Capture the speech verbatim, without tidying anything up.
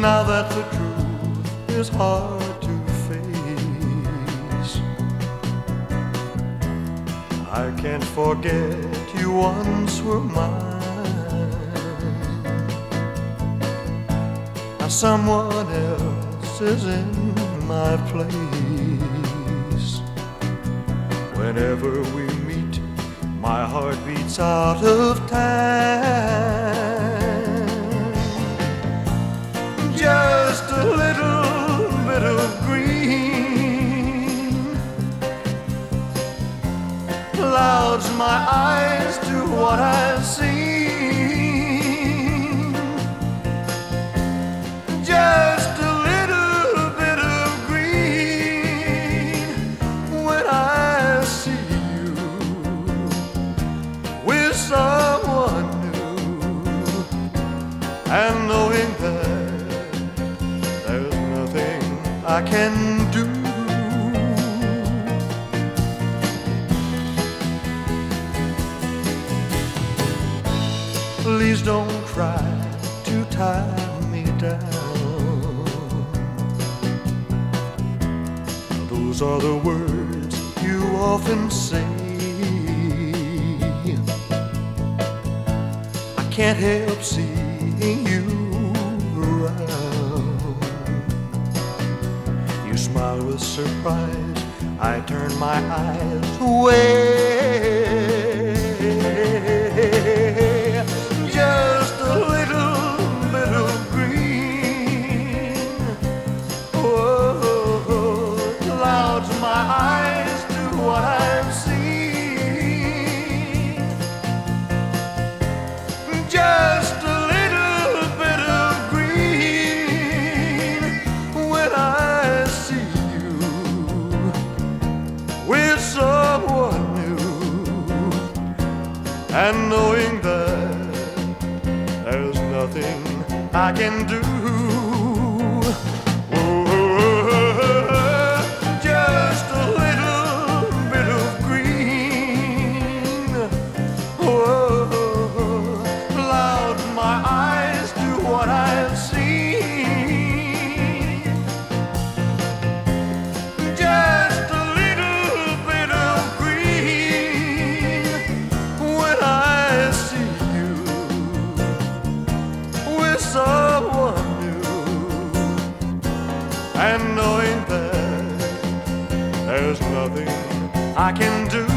Now that the truth is hard to face, I can't forget you once were mine. Now someone else is in my place. Whenever we meet, my heart beats out of time. Just a little bit of green clouds my eyes to what I've seen. Just a little bit of green when I see you with someone new, and knowing that there's nothing I can do. Please don't try to tie me down. Those are the words you often say. I can't help seeing you around. You smile with surprise, I turn my eyes away. Just a little bit of green, oh, clouds my eyes to what I've seen. Just a little bit of green when I see you with someone new, and knowing that there's nothing I can do. Oh, just a little bit of green, oh, clouds my eyes to what I've seen. Just a little bit of green when I see you with someone new, and knowing that there's nothing I can do.